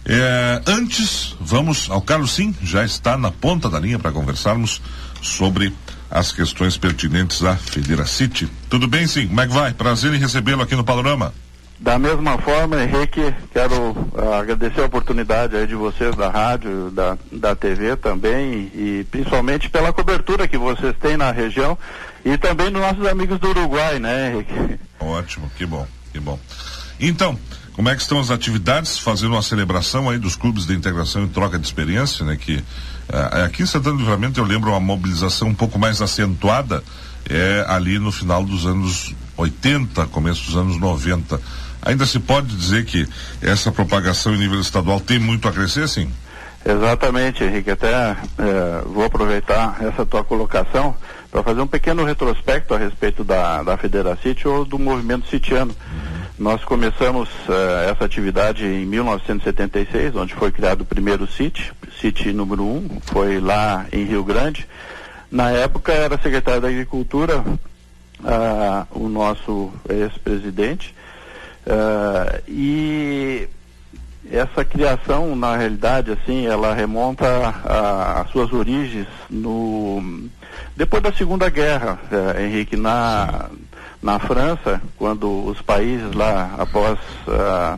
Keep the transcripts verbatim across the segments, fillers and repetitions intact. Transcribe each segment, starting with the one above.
É, antes, vamos ao Carlos Sim, já está na ponta da linha para conversarmos sobre as questões pertinentes à Federacity. Tudo bem, Sim? Como é que vai? Prazer em recebê-lo aqui no Panorama. Da mesma forma, Henrique, quero uh, agradecer a oportunidade aí de vocês da rádio, da, da T V também, e, e principalmente pela cobertura que vocês têm na região e também dos nossos amigos do Uruguai, né, Henrique? Ótimo, que bom, que bom. Então, como é que estão as atividades, fazendo uma celebração aí dos clubes de integração e troca de experiência, né, que uh, aqui em Santana do Livramento eu lembro uma mobilização um pouco mais acentuada, é ali no final dos anos oitenta, começo dos anos noventa. Ainda se pode dizer que essa propagação em nível estadual tem muito a crescer, sim? Exatamente, Henrique. Até é, vou aproveitar essa tua colocação para fazer um pequeno retrospecto a respeito da, da Federacity ou do movimento citiano. Uhum. Nós começamos uh, essa atividade em mil novecentos e setenta e seis, onde foi criado o primeiro City, City número um, foi lá em Rio Grande. Na época era secretário da Agricultura, uh, o nosso ex-presidente, uh, e essa criação, na realidade, assim, ela remonta às suas origens no depois da Segunda Guerra, uh, Henrique, na, na França, quando os países lá, após uh,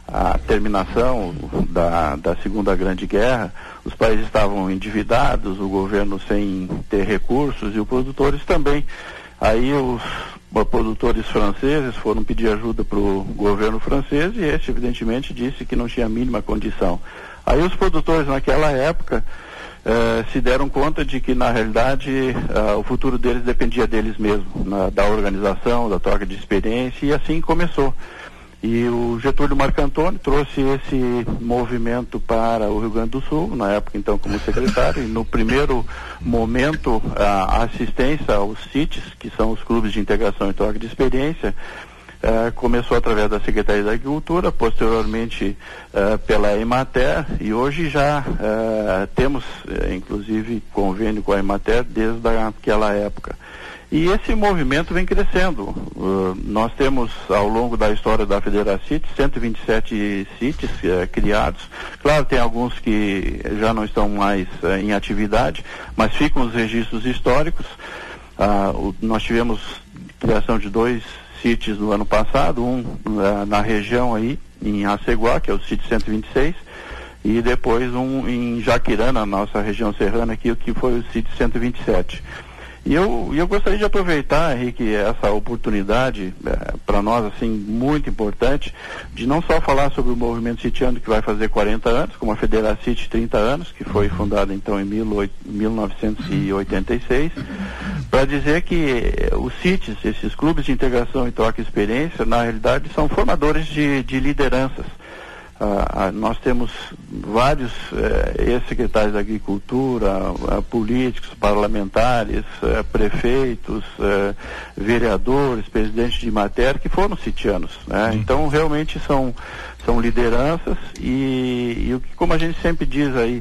a terminação da, da Segunda Grande Guerra, os países estavam endividados, o governo sem ter recursos e os produtores também. Aí os produtores franceses foram pedir ajuda para o governo francês e este evidentemente disse que não tinha a mínima condição. Aí os produtores naquela época eh, se deram conta de que na realidade eh, o futuro deles dependia deles mesmos, na, da organização, da troca de experiência, e assim começou. E o Getúlio Marcantoni trouxe esse movimento para o Rio Grande do Sul, na época então como secretário, e no primeiro momento a assistência aos C I Ts, que são os clubes de integração e troca de experiência, eh, começou através da Secretaria da Agricultura, posteriormente eh, pela Emater, e hoje já eh, temos eh, inclusive convênio com a Emater desde aquela época. E esse movimento vem crescendo. Uh, nós temos, ao longo da história da Federacity, cento e vinte e sete C I Ts uh, criados. Claro, tem alguns que já não estão mais uh, em atividade, mas ficam os registros históricos. Uh, o, nós tivemos criação de dois C I Ts no ano passado, um uh, na região aí, em Aceguá, que é o C I T cento e vinte e seis, e depois um em Jaquirã, na nossa região serrana aqui, que foi o C I T cento e vinte e sete. E eu, eu gostaria de aproveitar, Henrique, essa oportunidade, é, para nós, assim, muito importante, de não só falar sobre o movimento citiano, que vai fazer quarenta anos, como a Federacity trinta anos, que foi fundada, então, em mil novecentos e oitenta e seis, para dizer que os C I Ts, esses clubes de integração e troca de experiência, na realidade, são formadores de, de lideranças. Ah, ah, nós temos vários eh, ex-secretários da Agricultura, ah, políticos, parlamentares, eh, prefeitos, eh, vereadores, presidentes de matéria que foram citianos, né? Uhum. Então realmente são, são lideranças e, e o que, como a gente sempre diz aí,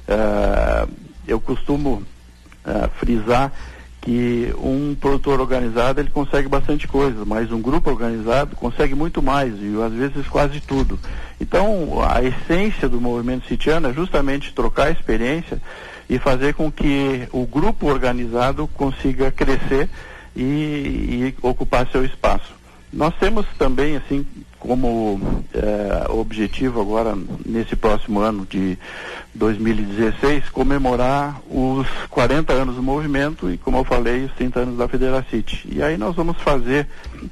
eh, eu costumo eh, frisar que um produtor organizado ele consegue bastante coisa, mas um grupo organizado consegue muito mais e às vezes quase tudo. Então a essência do movimento citiano é justamente trocar experiência e fazer com que o grupo organizado consiga crescer e, e ocupar seu espaço. Nós temos também, assim, como é, objetivo agora, nesse próximo ano de dois mil e dezesseis, comemorar os quarenta anos do movimento e, como eu falei, os trinta anos da Federacity. E aí nós vamos fazer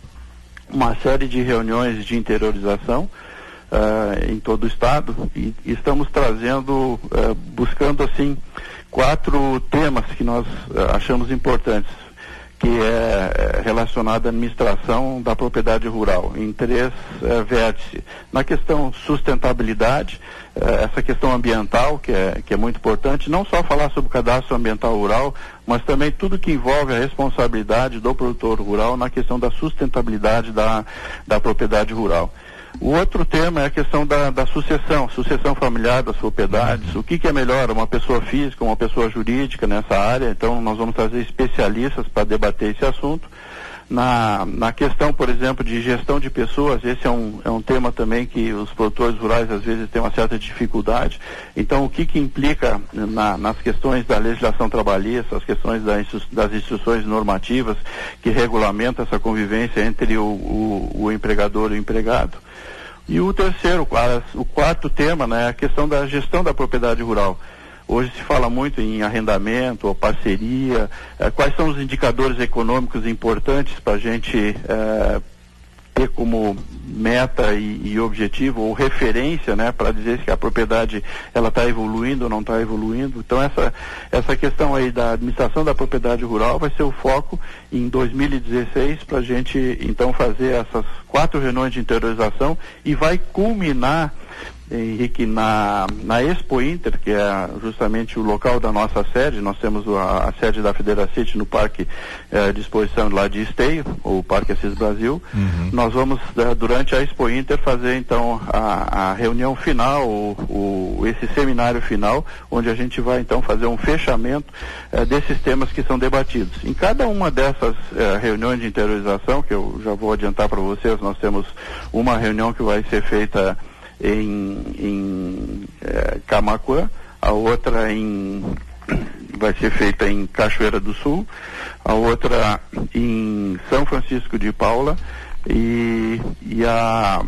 uma série de reuniões de interiorização uh, em todo o estado e, e estamos trazendo, uh, buscando, assim, quatro temas que nós uh, achamos importantes, que é relacionado à administração da propriedade rural, em três eh, vértices. Na questão sustentabilidade, eh, essa questão ambiental, que é, que é muito importante, não só falar sobre o cadastro ambiental rural, mas também tudo que envolve a responsabilidade do produtor rural na questão da sustentabilidade da, da propriedade rural. O outro tema é a questão da, da sucessão, sucessão familiar das propriedades, o que, que é melhor, uma pessoa física, uma pessoa jurídica nessa área. Então nós vamos trazer especialistas para debater esse assunto. Na, na questão, por exemplo, de gestão de pessoas, esse é um, é um tema também que os produtores rurais às vezes têm uma certa dificuldade. Então, o que que implica na, nas questões da legislação trabalhista, as questões da, das instruções normativas que regulamentam essa convivência entre o, o, o empregador e o empregado. E o terceiro, o quarto tema, né, é a questão da gestão da propriedade rural. Hoje se fala muito em arrendamento ou parceria. Eh, quais são os indicadores econômicos importantes para a gente eh, ter como meta e, e objetivo ou referência, né, para dizer se a propriedade ela está evoluindo ou não está evoluindo. Então essa essa questão aí da administração da propriedade rural vai ser o foco em dois mil e dezesseis para a gente então fazer essas quatro reuniões de interiorização e vai culminar, Henrique, na, na Expo Inter, que é justamente o local da nossa sede. Nós temos a, a sede da Federacity no Parque eh, de Exposição lá de Esteio, o Parque Assis Brasil. Uhum. Nós vamos, eh, durante a Expo Inter, fazer então a, a reunião final, o, o, esse seminário final, onde a gente vai então fazer um fechamento eh, desses temas que são debatidos. Em cada uma dessas eh, reuniões de interiorização, que eu já vou adiantar para vocês, nós temos uma reunião que vai ser feita em, em é, Camaquã, a outra em, vai ser feita em Cachoeira do Sul, a outra em São Francisco de Paula e, e, a,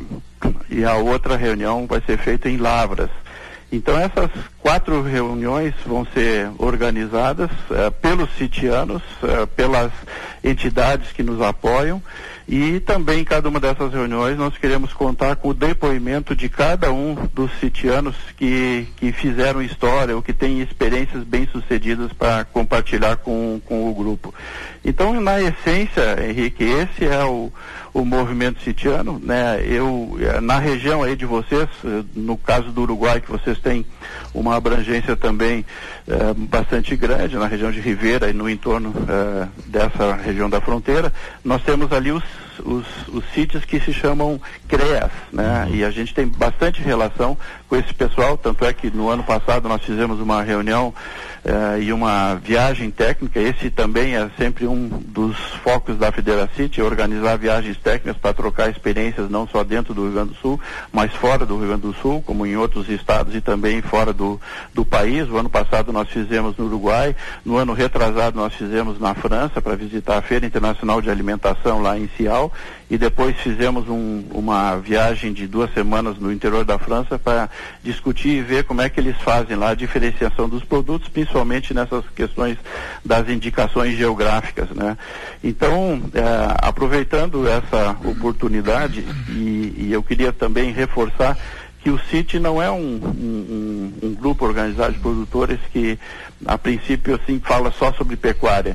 e a outra reunião vai ser feita em Lavras. Então essas quatro reuniões vão ser organizadas uh, pelos sitianos, uh, pelas entidades que nos apoiam, e também em cada uma dessas reuniões nós queremos contar com o depoimento de cada um dos sitianos que, que fizeram história ou que têm experiências bem-sucedidas para compartilhar com, com o grupo. Então, na essência, Henrique, esse é o, o movimento sitiano, né? Eu, na região aí de vocês, no caso do Uruguai, que vocês têm uma abrangência também eh, bastante grande, na região de Rivera e no entorno eh, dessa região da fronteira, nós temos ali os Os, os sítios que se chamam CREAS, né? Uhum. E a gente tem bastante relação com esse pessoal, tanto é que no ano passado nós fizemos uma reunião eh, e uma viagem técnica. Esse também é sempre um dos focos da Federacity, organizar viagens técnicas para trocar experiências não só dentro do Rio Grande do Sul, mas fora do Rio Grande do Sul, como em outros estados e também fora do, do país. O ano passado nós fizemos no Uruguai, no ano retrasado nós fizemos na França para visitar a Feira Internacional de Alimentação lá em Sial, e depois fizemos um, uma viagem de duas semanas no interior da França para discutir e ver como é que eles fazem lá a diferenciação dos produtos, principalmente nessas questões das indicações geográficas, né? Então, é, aproveitando essa oportunidade, e, e eu queria também reforçar que o CIT não é um, um, um, um grupo organizado de produtores que, a princípio, assim, fala só sobre pecuária.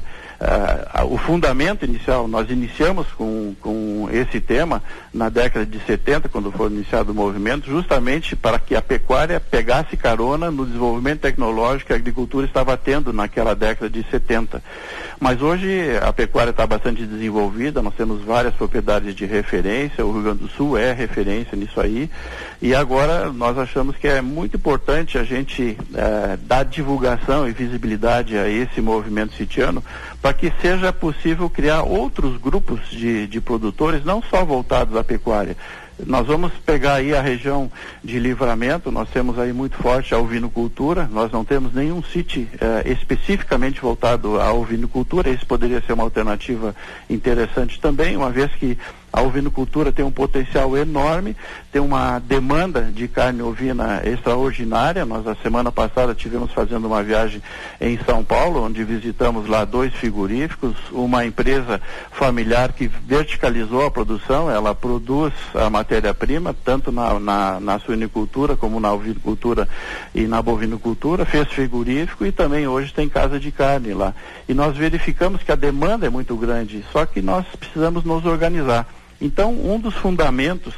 Uh, o fundamento inicial, nós iniciamos com, com esse tema na década de setenta, quando foi iniciado o movimento, justamente para que a pecuária pegasse carona no desenvolvimento tecnológico que a agricultura estava tendo naquela década de setenta. Mas hoje a pecuária está bastante desenvolvida, nós temos várias propriedades de referência, o Rio Grande do Sul é referência nisso aí, e agora nós achamos que é muito importante a gente uh, dar divulgação e visibilidade a esse movimento sitiano, para que seja possível criar outros grupos de, de produtores, não só voltados à pecuária. Nós vamos pegar aí a região de Livramento, nós temos aí muito forte a ovinocultura, nós não temos nenhum sítio eh, especificamente voltado à ovinocultura. Esse poderia ser uma alternativa interessante também, uma vez que a ovinocultura tem um potencial enorme, tem uma demanda de carne ovina extraordinária. Nós, a semana passada, tivemos fazendo uma viagem em São Paulo, onde visitamos lá dois frigoríficos, uma empresa familiar que verticalizou a produção, ela produz a matéria-prima, tanto na, na, na suinicultura como na ovinocultura e na bovinocultura, fez frigorífico e também hoje tem casa de carne lá. E nós verificamos que a demanda é muito grande, só que nós precisamos nos organizar. Então, um dos fundamentos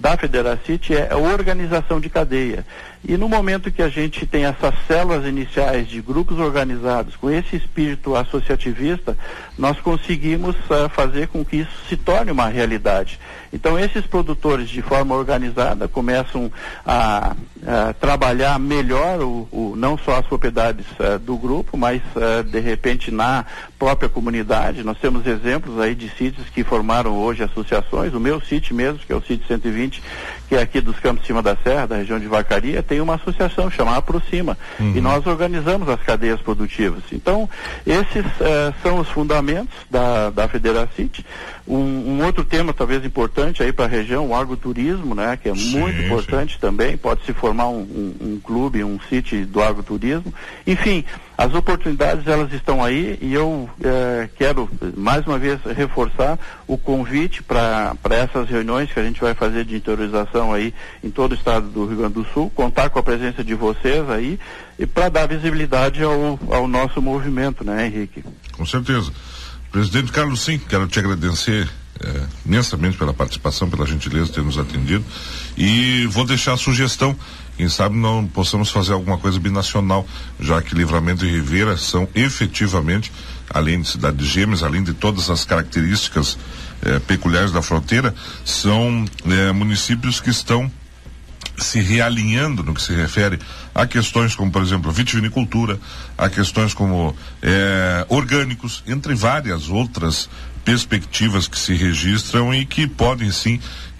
da Federacity é a organização de cadeia. E no momento que a gente tem essas células iniciais de grupos organizados com esse espírito associativista, nós conseguimos uh, fazer com que isso se torne uma realidade. Então esses produtores de forma organizada começam a, a trabalhar melhor o, o, não só as propriedades uh, do grupo, mas uh, de repente na própria comunidade. Nós temos exemplos aí de sítios que formaram hoje associações. O meu sítio mesmo, que é o sítio cento e vinte, que é aqui dos Campos de Cima da Serra, da região de Vacaria, tem uma associação chamada Aproxima, uhum. e nós organizamos as cadeias produtivas. Então, esses eh, são os fundamentos da, da Federacity. Um, um outro tema talvez importante aí para a região, o agroturismo, né, que é sim, muito importante sim. também, pode se formar um, um, um clube, um sítio do agroturismo. Enfim, as oportunidades elas estão aí e eu eh, quero mais uma vez reforçar o convite para para essas reuniões que a gente vai fazer de interiorização aí em todo o estado do Rio Grande do Sul, contar com a presença de vocês aí e para dar visibilidade ao, ao nosso movimento, né, Henrique? Com certeza. Presidente Carlos, sim, quero te agradecer é, imensamente pela participação, pela gentileza de ter nos atendido, e vou deixar a sugestão, quem sabe não possamos fazer alguma coisa binacional, já que Livramento e Ribeira são efetivamente, além de cidades gêmeas, além de todas as características eh, peculiares da fronteira, são eh, municípios que estão se realinhando no que se refere a questões como, por exemplo, vitivinicultura, a questões como eh, orgânicos, entre várias outras perspectivas que se registram e que podem sim,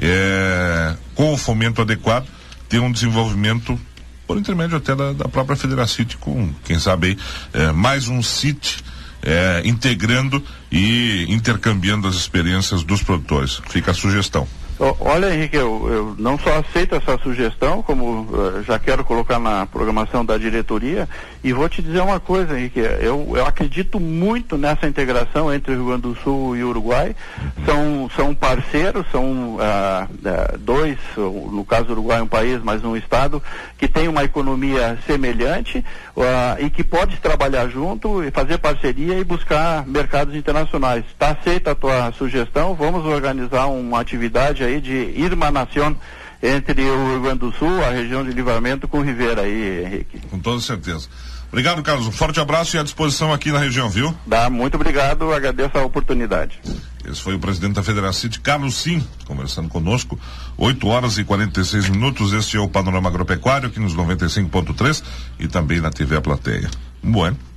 eh, com o fomento adequado, ter um desenvolvimento por intermédio até da, da própria Federacity, com, quem sabe aí, eh, mais um sítio eh, integrando e intercambiando as experiências dos produtores. Fica a sugestão. Olha, Henrique, eu, eu não só aceito essa sugestão, como uh, já quero colocar na programação da diretoria, e vou te dizer uma coisa, Henrique, eu, eu acredito muito nessa integração entre o Rio Grande do Sul e o Uruguai. São, são parceiros, são uh, uh, dois, no caso do Uruguai um país, mas um estado, que tem uma economia semelhante uh, e que pode trabalhar junto e fazer parceria e buscar mercados internacionais. Está aceita a tua sugestão, vamos organizar uma atividade aí de irmanação entre o Rio Grande do Sul, a região de Livramento, com Ribeira aí, Henrique. Com toda certeza. Obrigado, Carlos. Um forte abraço e à disposição aqui na região, viu? Dá, muito obrigado, agradeço a oportunidade. Esse foi o presidente da Federacity, Carlos Sim, conversando conosco, oito horas e quarenta e seis minutos. Este é o Panorama Agropecuário aqui nos noventa e cinco ponto três e também na T V A Plateia. Bueno.